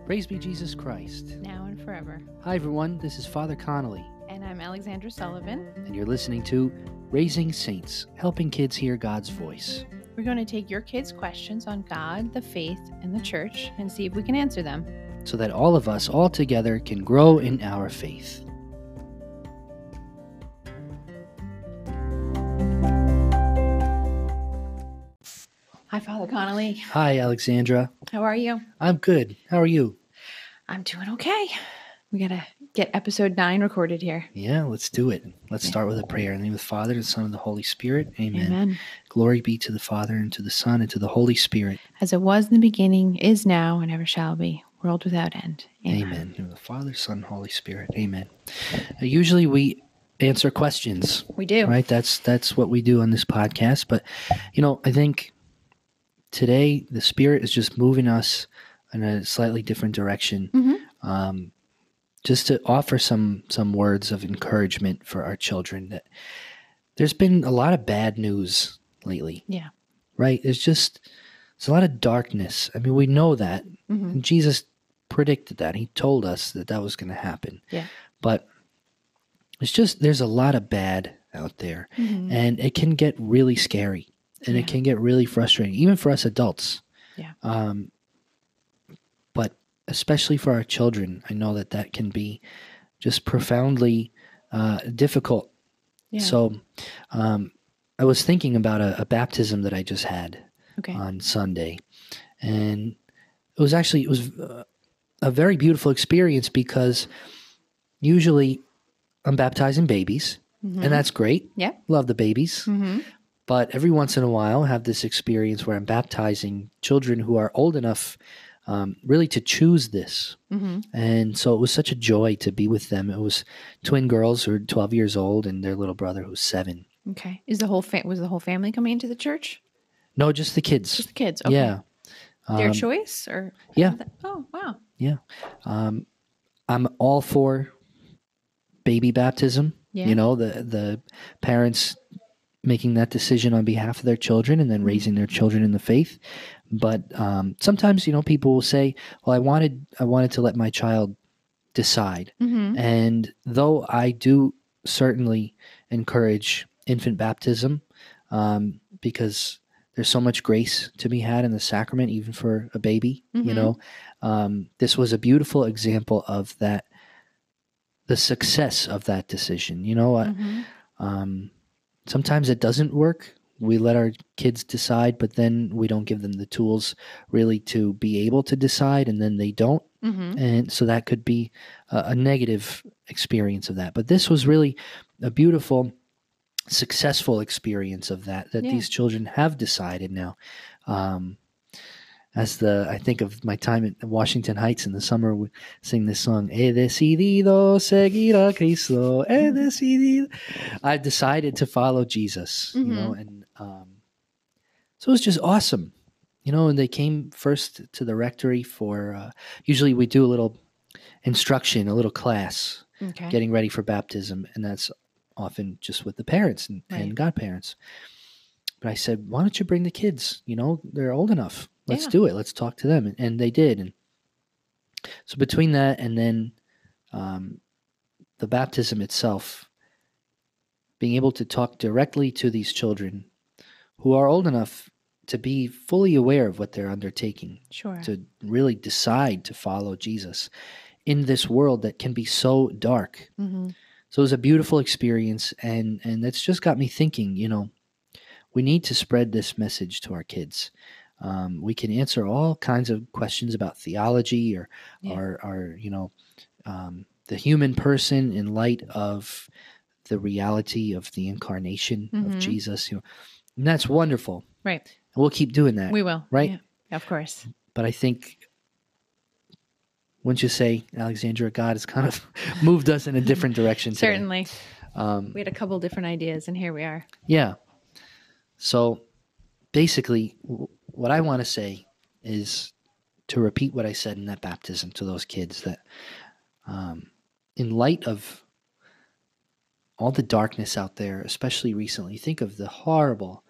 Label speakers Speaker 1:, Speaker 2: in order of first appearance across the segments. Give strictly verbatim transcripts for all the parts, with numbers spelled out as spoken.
Speaker 1: Praise be Jesus Christ.
Speaker 2: Now and forever.
Speaker 1: Hi, everyone. This is Father Connolly,
Speaker 2: And I'm Alexandra Sullivan.
Speaker 1: and you're listening to Raising Saints, helping kids hear God's voice.
Speaker 2: We're going to take your kids' questions on God, the faith, and the church and see if we can answer them.
Speaker 1: So that all of us all together can grow in our faith.
Speaker 2: Hi, Father Connolly.
Speaker 1: Hi, Alexandra.
Speaker 2: How are you?
Speaker 1: I'm good. How are you?
Speaker 2: I'm doing okay. We got to get episode nine recorded here.
Speaker 1: Yeah, let's do it. Let's
Speaker 2: Yeah.
Speaker 1: start with a prayer. In the name of the Father, the Son, and the Holy Spirit. Amen.
Speaker 2: Amen.
Speaker 1: Glory be to the Father, and to the Son, and to the Holy Spirit.
Speaker 2: As it was in the beginning, is now, and ever shall be, world without end.
Speaker 1: Amen.
Speaker 2: Amen.
Speaker 1: In the name of the Father, Son, and Holy Spirit. Amen. Uh, usually we answer questions.
Speaker 2: We do.
Speaker 1: Right? That's that's what we do on this podcast. But, you know, I think today the Spirit is just moving us in a slightly different direction.
Speaker 2: Mm-hmm.
Speaker 1: Um, just to offer some some words of encouragement for our children. That there's been a lot of bad news lately.
Speaker 2: Yeah.
Speaker 1: Right? There's just there's a lot of darkness. I mean, we know that.
Speaker 2: Mm-hmm.
Speaker 1: And Jesus predicted that. He told us that that was going to happen.
Speaker 2: Yeah.
Speaker 1: But it's just there's a lot of bad out there.
Speaker 2: Mm-hmm.
Speaker 1: And it can get really scary. And
Speaker 2: Yeah.
Speaker 1: it can get really frustrating, even for us adults.
Speaker 2: Yeah.
Speaker 1: Um, but especially for our children, I know that that can be just profoundly uh, difficult.
Speaker 2: Yeah.
Speaker 1: So um, I was thinking about a, a baptism that I just had
Speaker 2: Okay.
Speaker 1: on Sunday. And it was actually, it was uh, a very beautiful experience because usually I'm baptizing babies,
Speaker 2: Mm-hmm.
Speaker 1: and that's great.
Speaker 2: Yeah.
Speaker 1: Love the babies.
Speaker 2: Mm-hmm.
Speaker 1: But every once in a while, I have this experience where I'm baptizing children who are old enough um, really to choose this.
Speaker 2: Mm-hmm.
Speaker 1: And so it was such a joy to be with them. It was twin girls who are twelve years old and their little brother who's seven.
Speaker 2: Okay. Is the whole fa- was the whole family coming into the church?
Speaker 1: No, just the kids.
Speaker 2: Just the kids. Okay.
Speaker 1: Yeah.
Speaker 2: Their
Speaker 1: Um,
Speaker 2: choice or
Speaker 1: yeah.
Speaker 2: Oh, wow.
Speaker 1: Yeah. Um, I'm all for baby baptism.
Speaker 2: Yeah.
Speaker 1: You know, the the parents making that decision on behalf of their children and then raising their children in the faith. But um, sometimes, you know, people will say, well, I wanted I wanted to let my child decide.
Speaker 2: Mm-hmm.
Speaker 1: And though I do certainly encourage infant baptism um, because there's so much grace to be had in the sacrament, even for a baby,
Speaker 2: Mhm.
Speaker 1: you know, um, this was a beautiful example of that, the success of that decision. You know, I-
Speaker 2: Mm-hmm.
Speaker 1: um, sometimes it doesn't work. We let our kids decide, but then we don't give them the tools really to be able to decide, and then they don't.
Speaker 2: Mm-hmm.
Speaker 1: And so that could be a, a negative experience of that. But this was really a beautiful, successful experience of that, that
Speaker 2: Yeah.
Speaker 1: these children have decided now. Um, as the, I think of my time at Washington Heights in the summer, we sing this song, He decidido seguir a Cristo, he decidido. I've decided to follow Jesus, you know, and um, so it was just awesome. You know, and they came first to the rectory for, uh, usually we do a little instruction, a little class,
Speaker 2: Okay.
Speaker 1: getting ready for baptism, and that's often just with the parents and,
Speaker 2: Right.
Speaker 1: and godparents. But I said, why don't you bring the kids? You know, they're old enough. Let's
Speaker 2: Yeah.
Speaker 1: do it. Let's talk to them. And, and they did. And so between that and then um, the baptism itself, being able to talk directly to these children who are old enough to be fully aware of what they're undertaking,
Speaker 2: Sure.
Speaker 1: to really decide to follow Jesus in this world that can be so dark.
Speaker 2: Mm-hmm.
Speaker 1: So it was a beautiful experience, and and that's just got me thinking, you know, we need to spread this message to our kids. Um, we can answer all kinds of questions about theology or,
Speaker 2: Yeah.
Speaker 1: or, or you know, um, the human person in light of the reality of the incarnation
Speaker 2: Mhm.
Speaker 1: of Jesus. You know, and that's wonderful.
Speaker 2: Right.
Speaker 1: And we'll keep doing that.
Speaker 2: We will.
Speaker 1: Right?
Speaker 2: Yeah. Of course.
Speaker 1: But I think, wouldn't you say, Alexandra, God has kind of moved us in a different direction today.
Speaker 2: Certainly.
Speaker 1: Um,
Speaker 2: We had a couple different ideas, and here we are.
Speaker 1: Yeah. So basically, w- what I want to say is to repeat what I said in that baptism to those kids, that um, in light of all the darkness out there, especially recently, think of the horrible,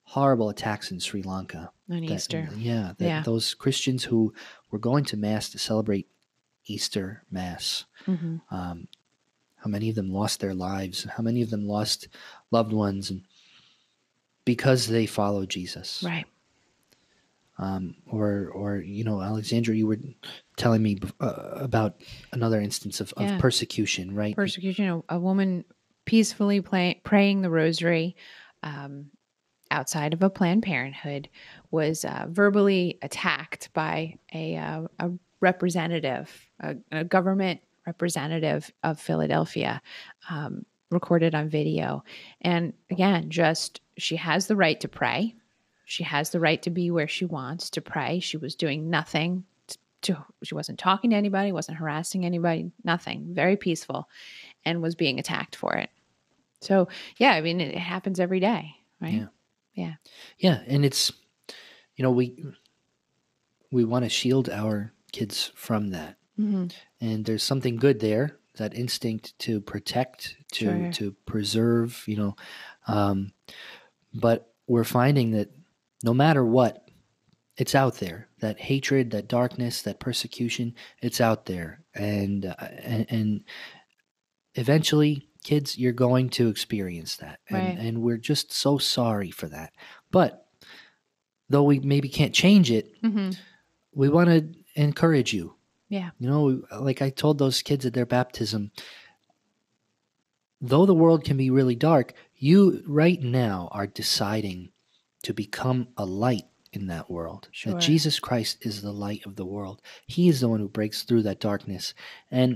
Speaker 1: horrible attacks in Sri Lanka.
Speaker 2: On
Speaker 1: That-
Speaker 2: Easter.
Speaker 1: yeah, that
Speaker 2: Yeah.
Speaker 1: those Christians who were going to Mass to celebrate Easter Mass,
Speaker 2: Hmm.
Speaker 1: um, how many of them lost their lives, and how many of them lost loved ones, and because they followed Jesus.
Speaker 2: Right.
Speaker 1: Um, or, or you know, Alexandra, you were telling me uh, about another instance of, of
Speaker 2: Yeah.
Speaker 1: persecution, right?
Speaker 2: Persecution. A, a woman peacefully play, praying the rosary um, outside of a Planned Parenthood was uh, verbally attacked by a, uh, a representative, a, a government representative of Philadelphia, um, recorded on video. And again, just she has the right to pray. She has the right to be where she wants to pray. She was doing nothing to, she wasn't talking to anybody, wasn't harassing anybody, nothing. Very peaceful, and was being attacked for it. So yeah, I mean, it happens every day, right?
Speaker 1: Yeah.
Speaker 2: Yeah.
Speaker 1: Yeah, and it's, you know, we we want to shield our kids from that,
Speaker 2: Mm-hmm.
Speaker 1: and there's something good there, that instinct to protect, to
Speaker 2: Sure.
Speaker 1: to preserve, you know, um, but we're finding that no matter what, it's out there. That hatred, that darkness, that persecution, it's out there, and uh, and, and eventually, kids, you're going to experience that, and,
Speaker 2: Right.
Speaker 1: and we're just so sorry for that. But though we maybe can't change it,
Speaker 2: Mm-hmm.
Speaker 1: we want to encourage you.
Speaker 2: Yeah.
Speaker 1: You know, like I told those kids at their baptism, though the world can be really dark, you right now are deciding to become a light in that world.
Speaker 2: Sure.
Speaker 1: That Jesus Christ is the light of the world. He is the one who breaks through that darkness. And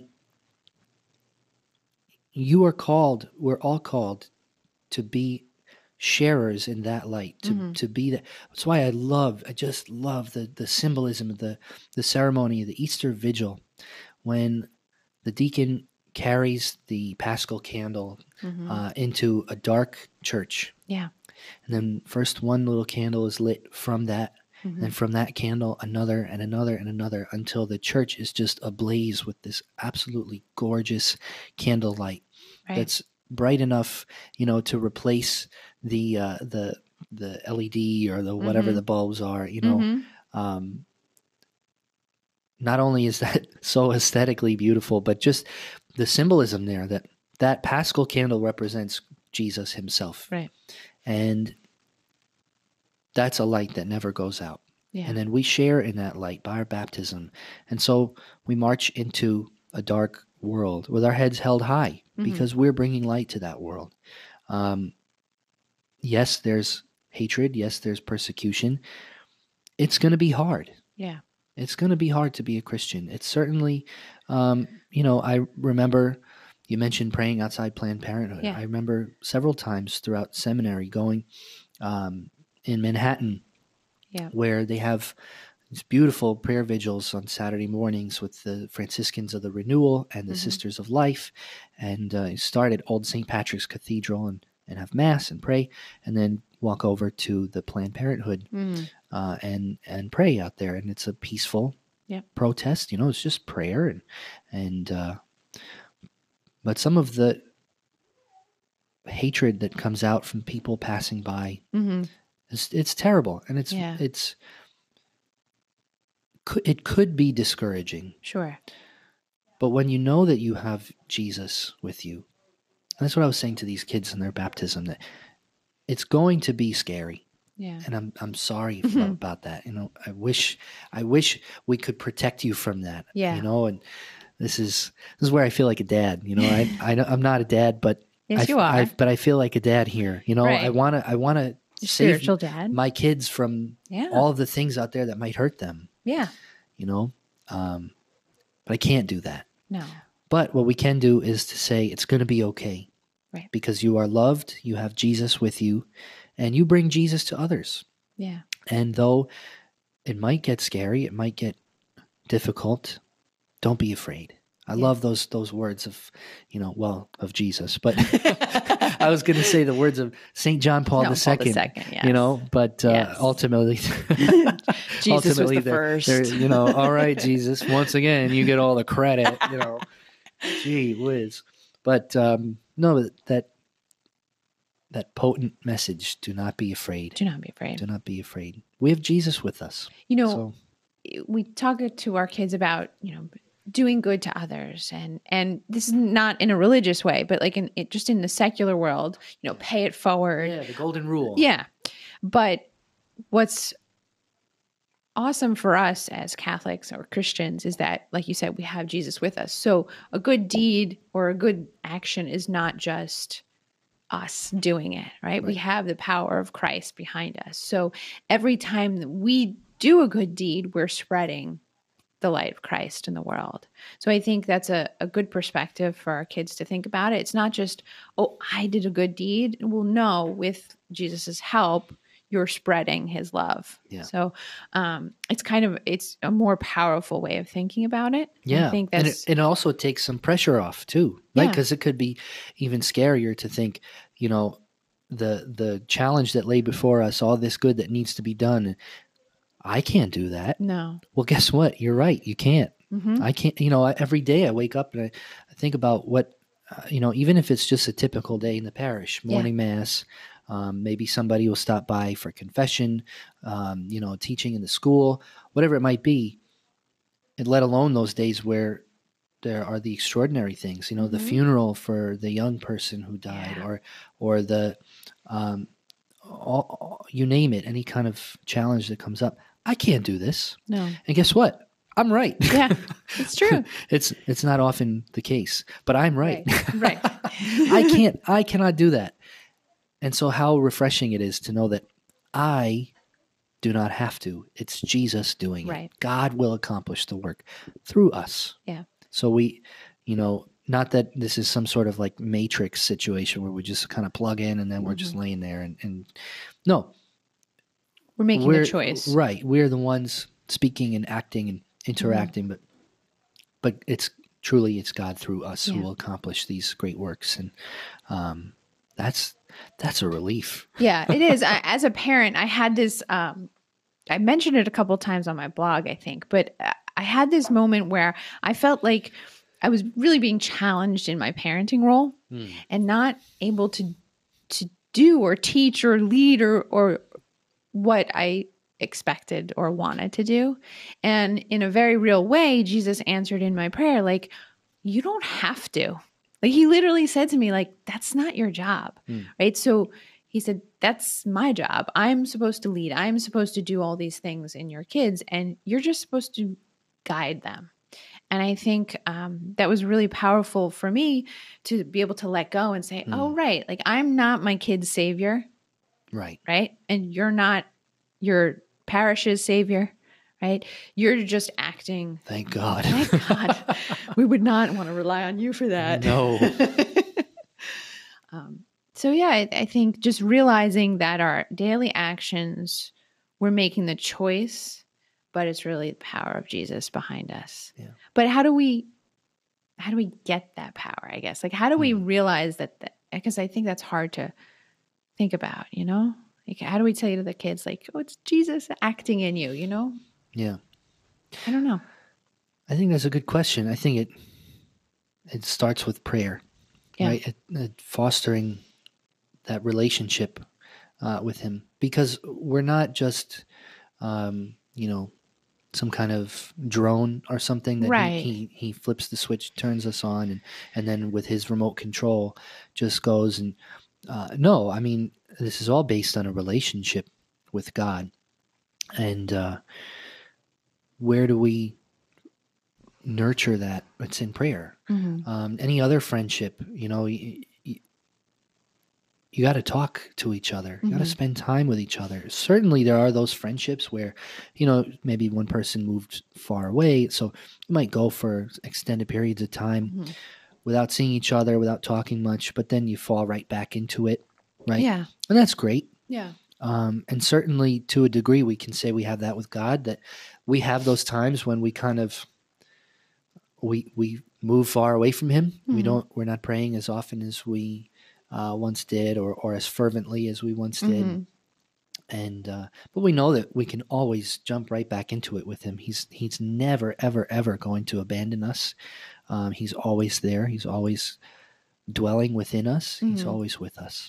Speaker 1: you are called, we're all called to be sharers in that light, to,
Speaker 2: Mhm.
Speaker 1: to be that. That's why I love, I just love the, the symbolism of the, the ceremony of the Easter Vigil, when the deacon carries the Paschal candle
Speaker 2: Mhm.
Speaker 1: uh, into a dark church.
Speaker 2: Yeah.
Speaker 1: And then first one little candle is lit from that,
Speaker 2: Mhm.
Speaker 1: and from that candle another and another and another, until the church is just ablaze with this absolutely gorgeous candlelight
Speaker 2: Right.
Speaker 1: that's bright enough, you know, to replace the uh, the the L E D or the whatever
Speaker 2: Mhm.
Speaker 1: the bulbs are. You know,
Speaker 2: Mhm.
Speaker 1: um, not only is that so aesthetically beautiful, but just the symbolism there, that that Paschal candle represents Jesus himself,
Speaker 2: Right.
Speaker 1: and that's a light that never goes out.
Speaker 2: Yeah.
Speaker 1: And then we share in that light by our baptism. And so we march into a dark world with our heads held high,
Speaker 2: Mhm.
Speaker 1: because we're bringing light to that world. Um, yes, there's hatred. Yes, there's persecution. It's going to be hard.
Speaker 2: Yeah.
Speaker 1: It's going to be hard to be a Christian. It's certainly, um, you know, I remember you mentioned praying outside Planned Parenthood.
Speaker 2: Yeah.
Speaker 1: I remember several times throughout seminary going um, in Manhattan,
Speaker 2: Yeah.
Speaker 1: where they have these beautiful prayer vigils on Saturday mornings with the Franciscans of the Renewal and the
Speaker 2: Mhm.
Speaker 1: Sisters of Life, and uh, you start at Old Saint Patrick's Cathedral and, and have Mass and pray, and then walk over to the Planned Parenthood
Speaker 2: Mhm.
Speaker 1: uh, and and pray out there. And it's a peaceful
Speaker 2: Yep.
Speaker 1: protest. You know, it's just prayer, and and uh, but some of the hatred that comes out from people passing by,
Speaker 2: Mhm.
Speaker 1: it's, it's terrible, and it's
Speaker 2: Yeah.
Speaker 1: it's it could be discouraging.
Speaker 2: Sure.
Speaker 1: But when you know that you have Jesus with you, and that's what I was saying to these kids in their baptism, that it's going to be scary.
Speaker 2: Yeah.
Speaker 1: And I'm I'm sorry
Speaker 2: Mhm.
Speaker 1: about that. You know, I wish I wish we could protect you from that.
Speaker 2: Yeah.
Speaker 1: You know, and this is this is where I feel like a dad. You know, I I know I'm not a dad, but
Speaker 2: Yes,
Speaker 1: I,
Speaker 2: you are.
Speaker 1: I, but I feel like a dad here. You know,
Speaker 2: Right.
Speaker 1: I wanna I wanna
Speaker 2: Your
Speaker 1: save
Speaker 2: spiritual dad.
Speaker 1: my kids from
Speaker 2: Yeah.
Speaker 1: all of the things out there that might hurt them.
Speaker 2: Yeah.
Speaker 1: You know, um, but I can't do that.
Speaker 2: No.
Speaker 1: But what we can do is to say it's going to be okay.
Speaker 2: Right.
Speaker 1: Because you are loved, you have Jesus with you, and you bring Jesus to others.
Speaker 2: Yeah.
Speaker 1: And though it might get scary, it might get difficult, don't be afraid. I
Speaker 2: Yeah.
Speaker 1: love those those words of, you know, well, of Jesus. But I was going to say the words of Saint John Paul
Speaker 2: No,
Speaker 1: the
Speaker 2: Paul
Speaker 1: Second.
Speaker 2: the Second, yes.
Speaker 1: You know, but uh,
Speaker 2: Yes.
Speaker 1: ultimately,
Speaker 2: Jesus was
Speaker 1: ultimately
Speaker 2: the
Speaker 1: they're-
Speaker 2: first.
Speaker 1: they're, you know, all right, Jesus, once again, you get all the credit. You know, gee whiz. But um, no, that that potent message. Do not be afraid.
Speaker 2: Do not be afraid.
Speaker 1: Do not be afraid. We have Jesus with us.
Speaker 2: You know,
Speaker 1: So,
Speaker 2: we talk to our kids about, you know, doing good to others. And, and this is not in a religious way, but like in it, just in the secular world, you know, pay it forward.
Speaker 1: yeah, the golden rule.
Speaker 2: Yeah. But what's awesome for us as Catholics or Christians is that, like you said, we have Jesus with us. So a good deed or a good action is not just us doing it, right?
Speaker 1: Right.
Speaker 2: We have the power of Christ behind us. So every time that we do a good deed, we're spreading the light of Christ in the world. So I think that's a, a good perspective for our kids to think about it. It's not just, oh, I did a good deed. Well, no, with Jesus's help, you're spreading his love.
Speaker 1: Yeah.
Speaker 2: So um, it's kind of, it's a more powerful way of thinking about it.
Speaker 1: Yeah.
Speaker 2: I think
Speaker 1: and
Speaker 2: that's,
Speaker 1: it, it also takes some pressure off too, right?
Speaker 2: Yeah.
Speaker 1: Because it could be even scarier to think, you know, the the challenge that lay before us, all this good that needs to be done. I can't do that.
Speaker 2: no.
Speaker 1: Well, guess what? You're right. You can't.
Speaker 2: Mhm.
Speaker 1: I can't, you know, I- every day I wake up and I, I think about what, uh, you know, even if it's just a typical day in the parish,
Speaker 2: Yeah.
Speaker 1: morning mass, um, maybe somebody will stop by for confession, um, you know, teaching in the school, whatever it might be. And let alone those days where there are the extraordinary things, you know, the
Speaker 2: Mhm.
Speaker 1: funeral for the young person who died,
Speaker 2: Yeah.
Speaker 1: or, or the, um, all, all- you name it, any kind of challenge that comes up. I can't do this.
Speaker 2: No.
Speaker 1: And guess what? I'm right.
Speaker 2: Yeah, it's true.
Speaker 1: it's it's not often the case, but I'm right.
Speaker 2: Right.
Speaker 1: I can't I cannot do that. And so how refreshing it is to know that I do not have to. It's Jesus doing
Speaker 2: Right.
Speaker 1: it. God will accomplish the work through us.
Speaker 2: Yeah.
Speaker 1: So we, you know, not that this is some sort of like matrix situation where we just kind of plug in and then we're just laying there and, and no,
Speaker 2: We're making
Speaker 1: we're
Speaker 2: a choice.
Speaker 1: right. We're the ones speaking and acting and interacting, but but it's truly it's God through us
Speaker 2: Yeah.
Speaker 1: who will accomplish these great works, and um, that's that's a relief.
Speaker 2: Yeah, it is. I, as a parent, I had this, um, I mentioned it a couple times on my blog, I think, but uh, I had this moment where I felt like I was really being challenged in my parenting role and not able to to do or teach or lead or or what I expected or wanted to do. And in a very real way, Jesus answered in my prayer, like, you don't have to. Like, he literally said to me, like, that's not your job. Right. So he said, that's my job. I'm supposed to lead. I'm supposed to do all these things in your kids, and you're just supposed to guide them. And I think um, that was really powerful for me to be able to let go and say, oh, right, like, I'm not my kid's savior,
Speaker 1: Right.
Speaker 2: right? And you're not your parish's savior, right? You're just acting.
Speaker 1: Thank God.
Speaker 2: Thank God. We would not want to rely on you for that.
Speaker 1: No.
Speaker 2: um, so, yeah, I, I think just realizing that our daily actions, we're making the choice, but it's really the power of Jesus behind us.
Speaker 1: Yeah.
Speaker 2: But how do we, how do we get that power, I guess? Like, how do we realize that, that, because I think that's hard to think about, you know? Like, how do we tell you to the kids, like, oh, it's Jesus acting in you, you know?
Speaker 1: Yeah.
Speaker 2: I don't know.
Speaker 1: I think that's a good question. I think it it starts with prayer,
Speaker 2: Yeah.
Speaker 1: right? It, it fostering that relationship uh, with Him, because we're not just, um, you know, some kind of drone or something that
Speaker 2: Right.
Speaker 1: he, he he flips the switch, turns us on, and and then with his remote control just goes and uh, no, I mean, this is all based on a relationship with God, and uh, where do we nurture that? It's in prayer.
Speaker 2: Mhm.
Speaker 1: Um, any other friendship, you know, you, you, you got to talk to each other. You got to
Speaker 2: Mhm.
Speaker 1: spend time with each other. Certainly, there are those friendships where, you know, maybe one person moved far away, so you might go for extended periods of time
Speaker 2: Mhm.
Speaker 1: without seeing each other, without talking much, but then you fall right back into it, right?
Speaker 2: Yeah.
Speaker 1: And that's great.
Speaker 2: Yeah.
Speaker 1: Um, and certainly, to a degree, we can say we have that with God. That we have those times when we kind of we we move far away from Him. We
Speaker 2: Mhm.
Speaker 1: don't. We're not praying as often as we uh, once did, or or as fervently as we once did.
Speaker 2: Mhm.
Speaker 1: And uh, but we know that we can always jump right back into it with Him. He's He's never ever ever going to abandon us. Um, he's always there. He's always dwelling within us. He's
Speaker 2: Mhm.
Speaker 1: always with us.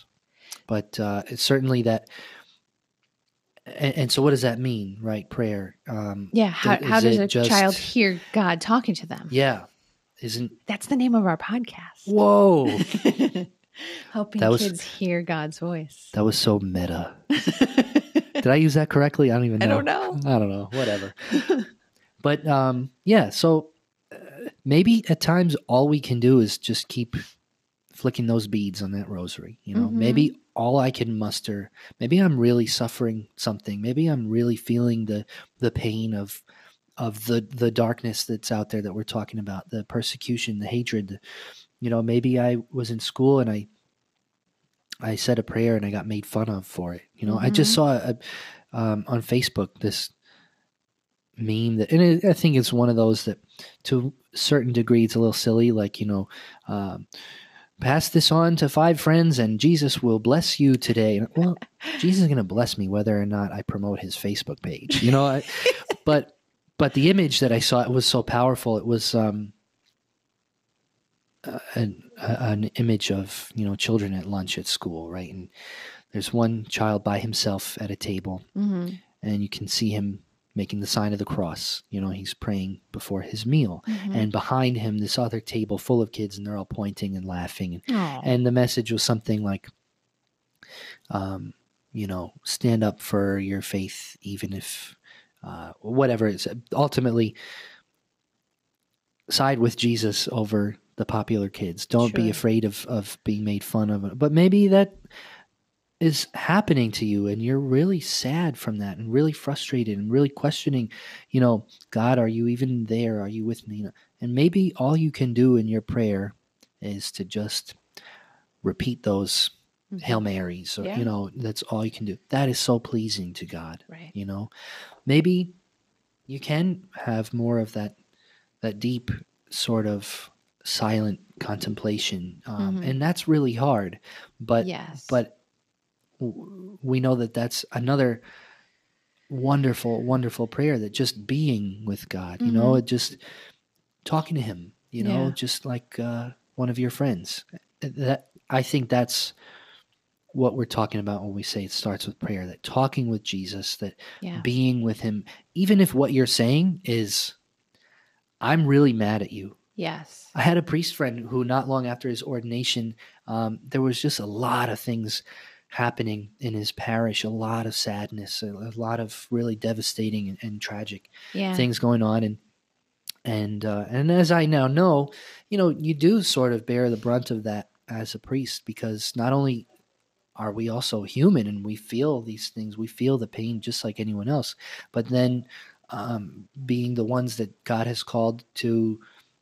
Speaker 1: but uh, it's certainly that. And, and so, what does that mean, right? Prayer. Um,
Speaker 2: Yeah. How,
Speaker 1: th-
Speaker 2: how
Speaker 1: is
Speaker 2: does
Speaker 1: it
Speaker 2: a
Speaker 1: just
Speaker 2: child hear God talking to them?
Speaker 1: Yeah, isn't
Speaker 2: That's the name of our podcast.
Speaker 1: whoa?
Speaker 2: Helping
Speaker 1: That was
Speaker 2: kids hear God's voice.
Speaker 1: that was so meta. Did I use that correctly? I don't even know.
Speaker 2: I don't know.
Speaker 1: I don't know. Whatever. But um, yeah. So uh, maybe at times all we can do is just keep flicking those beads on that rosary. You know,
Speaker 2: Mhm.
Speaker 1: maybe all I can muster. Maybe I'm really suffering something. Maybe I'm really feeling the the pain of of the the darkness that's out there that we're talking about, the persecution, the hatred. The, you know, maybe I was in school and I I said a prayer and I got made fun of for it. You know, I just
Speaker 2: Mhm.
Speaker 1: saw a, um, on Facebook this meme that, and it, I think it's one of those that, to a certain degree, it's a little silly. Like, you know, um, pass this on to five friends, and Jesus will bless you today. And, well, Jesus is going to bless me whether or not I promote his Facebook page. You know, I, but but the image that I saw, it was so powerful. It was um, uh, an, uh, an image of, you know, children at lunch at school, right? And there's one child by himself at a table,
Speaker 2: Mhm.
Speaker 1: and you can see him making the sign of the cross. You know, he's praying before his meal.
Speaker 2: Mhm.
Speaker 1: And behind him, this other table full of kids, and they're all pointing and laughing. And,
Speaker 2: Aw.
Speaker 1: and the message was something like, um, you know, stand up for your faith, even if, uh, whatever it is. Ultimately, side with Jesus over the popular kids. Don't be
Speaker 2: Sure.
Speaker 1: afraid of, of being made fun of. But maybe that is happening to you and you're really sad from that and really frustrated and really questioning, you know, God, are you even there? Are you with me? And maybe all you can do in your prayer is to just repeat those
Speaker 2: Mhm.
Speaker 1: Hail Marys, or,
Speaker 2: Yeah.
Speaker 1: you know, that's all you can do. That is so pleasing to God.
Speaker 2: Right.
Speaker 1: You know, maybe you can have more of that, that deep sort of silent contemplation. Um,
Speaker 2: Mhm.
Speaker 1: and that's really hard, but,
Speaker 2: Yes.
Speaker 1: but w- we know that that's another wonderful, wonderful prayer, that just being with God, you know,
Speaker 2: Mhm.
Speaker 1: it just talking to him, you know,
Speaker 2: Yeah.
Speaker 1: just like uh, one of your friends. That, I think that's what we're talking about when we say it starts with prayer, that talking with Jesus, that
Speaker 2: Yeah.
Speaker 1: being with him, even if what you're saying is, I'm really mad at you.
Speaker 2: Yes.
Speaker 1: I had a priest friend who, not long after his ordination, um, there was just a lot of things happening in his parish, a lot of sadness, a, a lot of really devastating and, and tragic
Speaker 2: Yeah.
Speaker 1: things going on. And and uh, and as I now know, you know, you do sort of bear the brunt of that as a priest, because not only are we also human and we feel these things, we feel the pain just like anyone else, but then um, being the ones that God has called to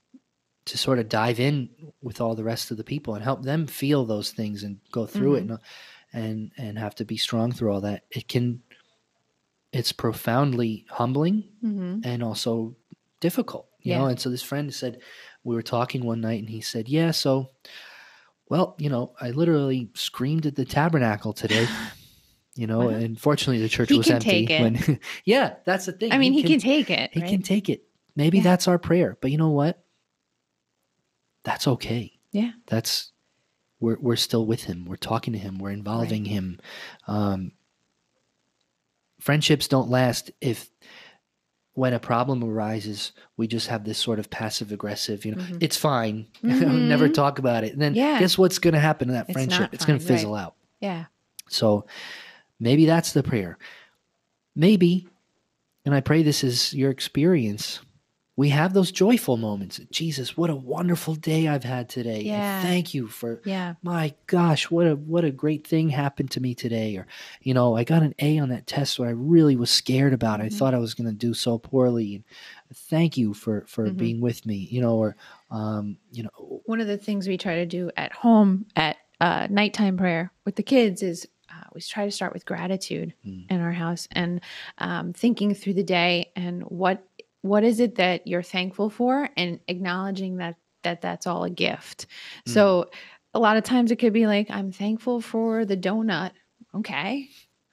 Speaker 1: to sort of dive in with all the rest of the people and help them feel those things and go through
Speaker 2: Mhm.
Speaker 1: it, and and and have to be strong through all that. It can, it's profoundly humbling
Speaker 2: Mhm.
Speaker 1: and also difficult, you know.
Speaker 2: Yeah.
Speaker 1: And so this friend said, we were talking one night and he said, yeah, so, well, you know, I literally screamed at the tabernacle today, you know.
Speaker 2: Well,
Speaker 1: And fortunately the church
Speaker 2: he
Speaker 1: was
Speaker 2: can
Speaker 1: empty
Speaker 2: take it.
Speaker 1: when yeah, that's the thing.
Speaker 2: I mean, he can take it,
Speaker 1: he
Speaker 2: right?
Speaker 1: can take it. Maybe
Speaker 2: Yeah.
Speaker 1: that's our prayer, but you know what? That's okay.
Speaker 2: Yeah.
Speaker 1: That's, we're we're still with him. We're talking to him. We're involving
Speaker 2: Right.
Speaker 1: him. Um, friendships don't last if, when a problem arises, we just have this sort of passive aggressive, you know,
Speaker 2: Mhm.
Speaker 1: it's fine. Never
Speaker 2: Mhm.
Speaker 1: talk about it. And then
Speaker 2: Yeah.
Speaker 1: guess what's going to happen to that
Speaker 2: It's
Speaker 1: friendship?
Speaker 2: not
Speaker 1: It's going to
Speaker 2: fine, right.
Speaker 1: fizzle out.
Speaker 2: Yeah.
Speaker 1: So maybe that's the prayer. Maybe, and I pray this is your experience, we have those joyful moments. Jesus, what a wonderful day I've had today. And
Speaker 2: Yeah.
Speaker 1: thank you for,
Speaker 2: Yeah.
Speaker 1: my gosh, what a what a great thing happened to me today. Or, you know, I got an A on that test where I really was scared about. I
Speaker 2: Mhm.
Speaker 1: thought I was going to do so poorly. And thank you for for
Speaker 2: Mhm.
Speaker 1: being with me. You know, or um, you know,
Speaker 2: One of the things we try to do at home at uh, nighttime prayer with the kids is uh, we try to start with gratitude
Speaker 1: Mm.
Speaker 2: in our house and um, thinking through the day and what what is it that you're thankful for, and acknowledging that that that's all a gift.
Speaker 1: Mm.
Speaker 2: So a lot of times it could be like, I'm thankful for the donut. Okay.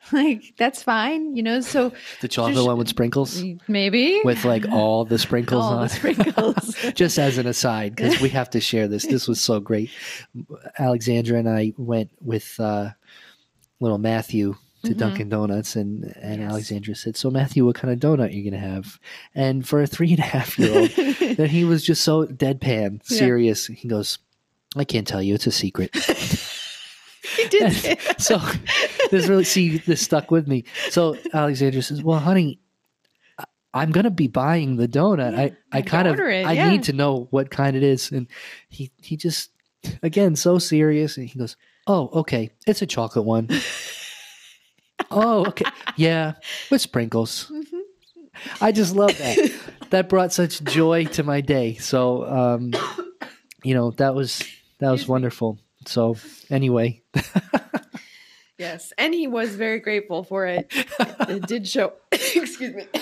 Speaker 2: Like, that's fine, you know? So
Speaker 1: The chocolate
Speaker 2: just-
Speaker 1: one with sprinkles?
Speaker 2: maybe.
Speaker 1: With like all the sprinkles
Speaker 2: All
Speaker 1: on.
Speaker 2: the sprinkles.
Speaker 1: Just as an aside, because we have to share this. This was so great. Alexandra and I went with uh, little Matthew to
Speaker 2: Mhm.
Speaker 1: Dunkin' Donuts, and, and
Speaker 2: Yes.
Speaker 1: Alexandra said, "So Matthew, what kind of donut are you going to have?" And for a three and a half year old, then he was just so deadpan,
Speaker 2: Yeah.
Speaker 1: serious. He goes, "I can't tell you. It's a secret."
Speaker 2: He did say that.
Speaker 1: So this really, see, this stuck with me. So Alexandra says, "Well, honey, I- I'm going to be buying the donut.
Speaker 2: Yeah,
Speaker 1: I,
Speaker 2: you
Speaker 1: I
Speaker 2: have to
Speaker 1: kind of,
Speaker 2: order it,
Speaker 1: I
Speaker 2: yeah."
Speaker 1: need to know what kind it is." And he, he just, again, so serious. And he goes, "Oh, okay. It's a chocolate one." "Oh, okay. Yeah. With sprinkles."
Speaker 2: Mhm.
Speaker 1: I just love that. That brought such joy to my day. So, um, you know, that was, that was
Speaker 2: Excuse me.
Speaker 1: wonderful. So anyway,
Speaker 2: Yes, and he was very grateful for it. It did show. Excuse me.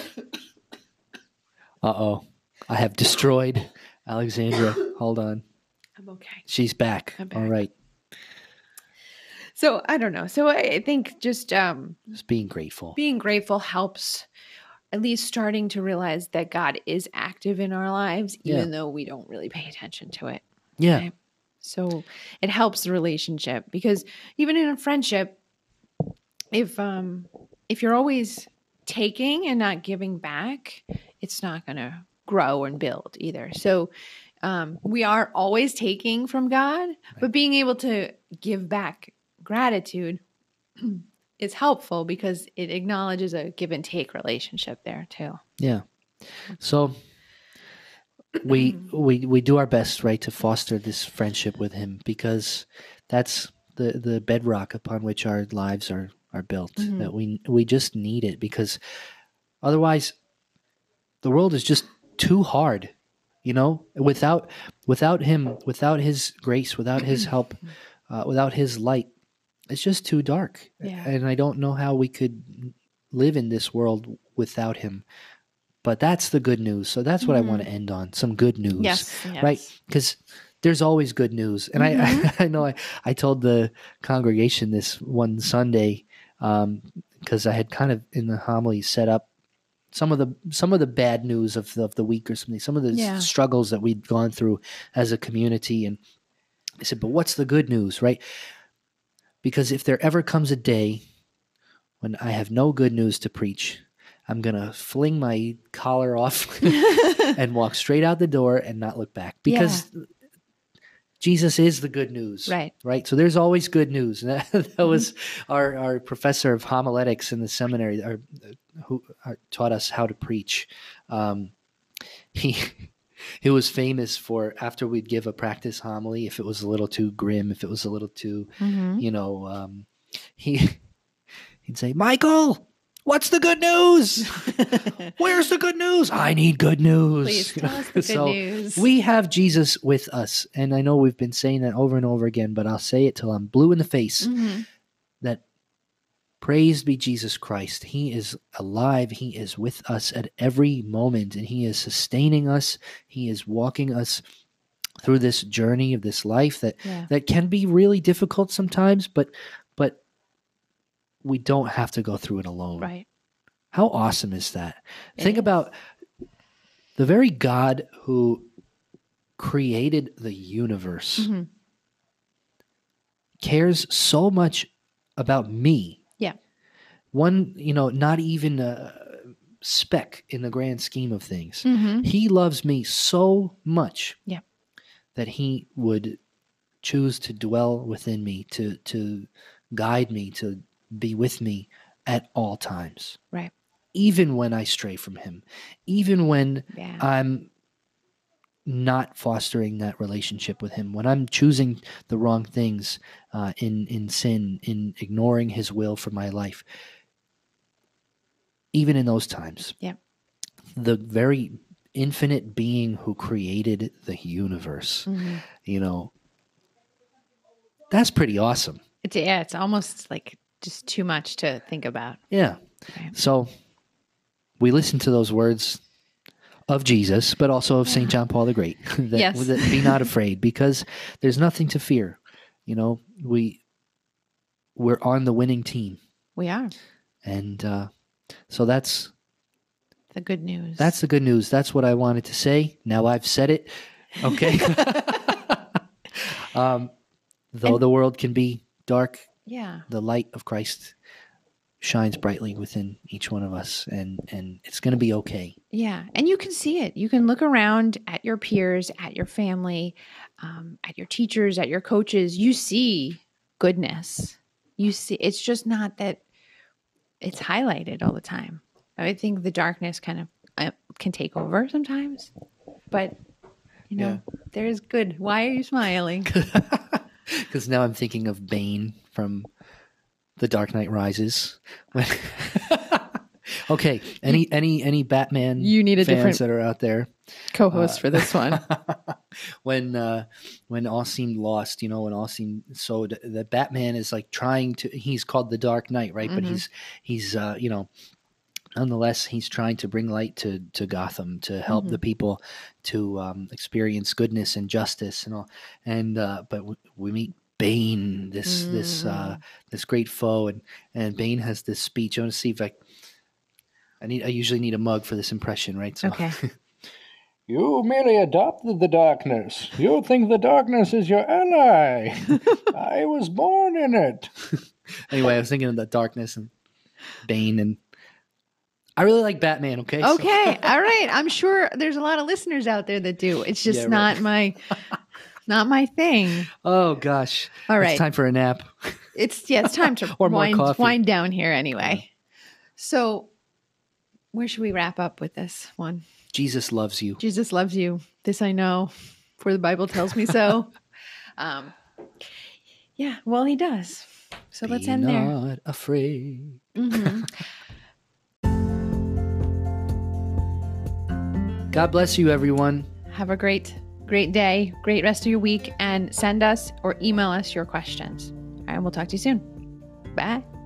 Speaker 1: uh-oh, I have destroyed Alexandra. Hold on.
Speaker 2: I'm okay.
Speaker 1: She's back.
Speaker 2: I'm
Speaker 1: All
Speaker 2: back.
Speaker 1: right.
Speaker 2: So I don't know. So I I think just um,
Speaker 1: Just being grateful.
Speaker 2: being grateful helps. At least starting to realize that God is active in our lives,
Speaker 1: Yeah.
Speaker 2: even though we don't really pay attention to it.
Speaker 1: Yeah.
Speaker 2: Right? So it helps the relationship, because even in a friendship, if um if you're always taking and not giving back, it's not going to grow and build either. So um, we are always taking from God, but being able to give back gratitude is helpful because it acknowledges a give and take relationship there too.
Speaker 1: Yeah. So we we we do our best, right, to foster this friendship with him, because that's the the bedrock upon which our lives are are built.
Speaker 2: Mhm.
Speaker 1: That we we just need it, because otherwise the world is just too hard, you know, without without him, without his grace, without his help, uh, without his light, it's just too dark.
Speaker 2: Yeah.
Speaker 1: And I don't know how we could live in this world without him. But that's the good news. So that's what I want to end on, some good news.
Speaker 2: Yes, yes.
Speaker 1: Right? Because there's always good news. And I, I know I, I told the congregation this one Sunday, because I had kind of in the homily set up some of the some of the bad news of the, of the week or something, some of the
Speaker 2: Yeah.
Speaker 1: struggles that we'd gone through as a community. And I said, but what's the good news, right? Because if there ever comes a day when I have no good news to preach, I'm going to fling my collar off and walk straight out the door and not look back, because Jesus is the good news.
Speaker 2: Right.
Speaker 1: Right. So there's always good news. And that, that was our, our professor of homiletics in the seminary, our, who our, taught us how to preach. Um, he, he was famous for, after we'd give a practice homily, if it was a little too grim, if it was a little too,
Speaker 2: Mhm.
Speaker 1: you know, um, he, he'd say, "Michael, what's the good news? Where's the good news? I need good news."
Speaker 2: Please
Speaker 1: You
Speaker 2: tell
Speaker 1: know?
Speaker 2: us the good
Speaker 1: So
Speaker 2: news.
Speaker 1: we have Jesus with us. And I know we've been saying that over and over again, but I'll say it till I'm blue in the face,
Speaker 2: Mhm.
Speaker 1: that praised be Jesus Christ. He is alive. He is with us at every moment, and he is sustaining us. He is walking us through this journey of this life that,
Speaker 2: Yeah.
Speaker 1: that can be really difficult sometimes, but but we don't have to go through it alone.
Speaker 2: Right.
Speaker 1: How awesome is that?
Speaker 2: It
Speaker 1: Think
Speaker 2: is.
Speaker 1: about the very God who created the universe
Speaker 2: Mhm.
Speaker 1: cares so much about me.
Speaker 2: Yeah.
Speaker 1: One, you know, not even a speck in the grand scheme of things.
Speaker 2: Mhm.
Speaker 1: He loves me so much
Speaker 2: Yeah.
Speaker 1: that he would choose to dwell within me, to to guide me, to be with me at all times.
Speaker 2: Right.
Speaker 1: Even when I stray from him, even when
Speaker 2: Yeah.
Speaker 1: I'm not fostering that relationship with him, when I'm choosing the wrong things uh, in in sin, in ignoring his will for my life, even in those times,
Speaker 2: Yeah.
Speaker 1: the very infinite being who created the universe,
Speaker 2: Mhm.
Speaker 1: you know, that's pretty awesome.
Speaker 2: It's yeah. It's almost like just too much to think about.
Speaker 1: Yeah.
Speaker 2: Right.
Speaker 1: So we listen to those words of Jesus, but also of Saint John Paul the Great, that,
Speaker 2: Yes.
Speaker 1: that be not afraid, because there's nothing to fear. You know, we we're on the winning team.
Speaker 2: We are.
Speaker 1: And uh, so that's
Speaker 2: the good news.
Speaker 1: That's the good news. That's what I wanted to say. Now I've said it. Okay. um, though
Speaker 2: And-
Speaker 1: the world can be dark,
Speaker 2: Yeah.
Speaker 1: the light of Christ shines brightly within each one of us, and and it's going to be okay.
Speaker 2: Yeah. And you can see it. You can look around at your peers, at your family, um, at your teachers, at your coaches. You see goodness. You see, it's just not that it's highlighted all the time. I think the darkness kind of uh, can take over sometimes, but you know,
Speaker 1: Yeah.
Speaker 2: there is good. Why are you smiling?
Speaker 1: Because now I'm thinking of Bane from The Dark Knight Rises. Okay, any any any Batman
Speaker 2: You need a
Speaker 1: fans
Speaker 2: different
Speaker 1: that are out there?
Speaker 2: Co-host
Speaker 1: Uh,
Speaker 2: for this one.
Speaker 1: when uh, when all seemed lost, you know, when all seemed so, the, the Batman is like trying to. He's called the Dark Knight, right? But
Speaker 2: Mhm.
Speaker 1: he's he's uh, you know, nonetheless, he's trying to bring light to to Gotham, to help
Speaker 2: Mhm.
Speaker 1: the people to um, experience goodness and justice and all. And uh, but we, we meet Bane, this this uh, this great foe, and and Bane has this speech. I want to see if I. I need. I usually need a mug for this impression, right? So,
Speaker 2: Okay.
Speaker 3: You merely adopted the darkness. You think the darkness is your ally. I was born in it.
Speaker 1: anyway, I was thinking of the darkness and Bane, and I really like Batman. Okay. so-
Speaker 2: Okay. All right. I'm sure there's a lot of listeners out there that do. It's just
Speaker 1: Yeah, right.
Speaker 2: not my not my thing.
Speaker 1: oh gosh.
Speaker 2: All right.
Speaker 1: It's time for a nap.
Speaker 2: It's yeah, it's time to
Speaker 1: Or more
Speaker 2: wind
Speaker 1: coffee.
Speaker 2: wind down here anyway. So where should we wrap up with this one?
Speaker 1: Jesus loves you.
Speaker 2: Jesus loves you. This I know, for the Bible tells me so. um, yeah, well, he does. So let's
Speaker 1: Be
Speaker 2: end there.
Speaker 1: not afraid.
Speaker 2: Mhm.
Speaker 1: God bless you, everyone.
Speaker 2: Have a great, great day, great rest of your week, and send us or email us your questions. All right, we'll talk to you soon. Bye.